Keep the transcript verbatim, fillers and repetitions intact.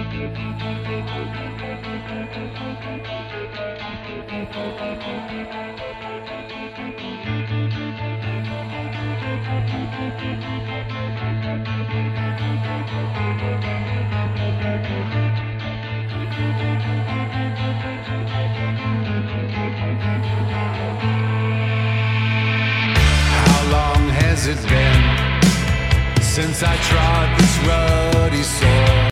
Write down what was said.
Has it been since I trod this ruddy soil?